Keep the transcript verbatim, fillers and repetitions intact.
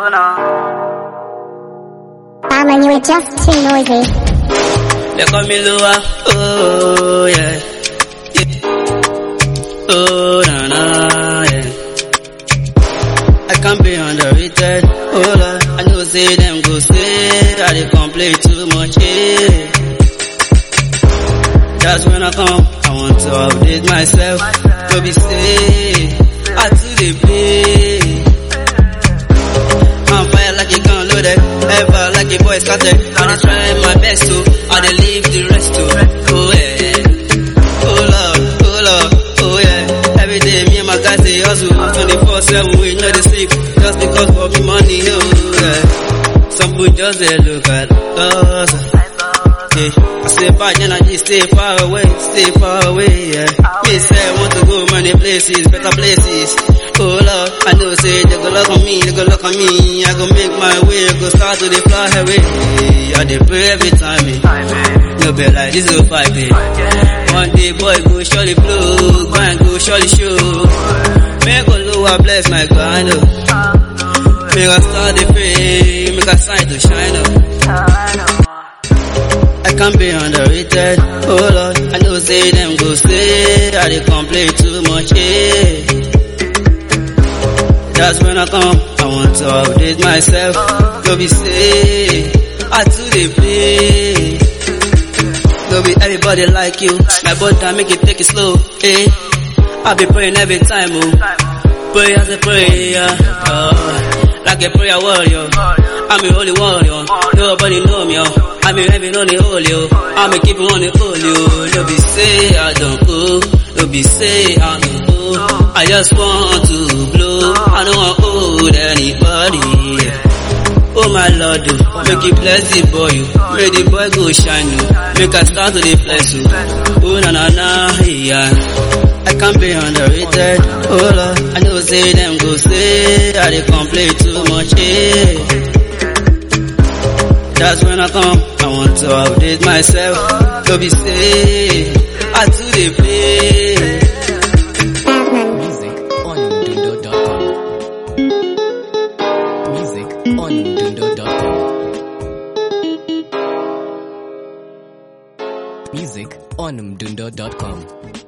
Oh no. Batman, you are just too noisy. They call me Lua. Oh yeah. Oh na na yeah. I can't be underrated. Oh Lord, I know say them go say I dey complain too much. Yeah. That's when I come. I want to update myself. To be safe, I too dey play. I'm fire like a gun loaded, ever like a boy scattered. I dey try my best to, I dey leave the rest to. Oh yeah, oh Lord, oh Lord, oh yeah. Every day me and my guys dey hustle, twenty-four seven we know they sleep, just because for me money. Oh yeah, some people just dey look at us. Yeah. I say bad energy, stay far away, stay far away, yeah. Me say I want to go many places, better places. Oh Lord, I know say they go look on me, they go look on me. I go make my way, go start to the fly away. I dey pray every time, eh. No be like this will fight, eh. One day boy go surely blow, grind go surely show. Make a lower bless my grind, oh. Make I start the pray, make I sign to shine, oh. I can't be underrated. Oh Lord, I know say them go say I dey complain too much. Yeah. That's when I come. I want to update myself. Go be safe. I too dey play. Go be everybody like you. My brother make it take it slow. Hey, I be praying every time. Oh, pray as a prayer. Oh, like a prayer warrior. I'm a holy warrior. Nobody know me. Oh. I'm a heaven on the holy, oh. I'm a keep on the holy, oh. No be say I don't go, no be say I don't go. I just want to blow, I don't want to hold anybody. Oh my Lord, oh. Make it bless the boy, oh. Make the boy go shine, oh. Make I start to the flesh, oh. Oh na na na, yeah. I can't be underrated, oh Lord. I know say them go say I dey complain too much, yeah. That's when I come. I want to update myself. To be safe, I too dey play. Music on Dundo dot com. Music on Dundo dot com. Music on Dundo dot com.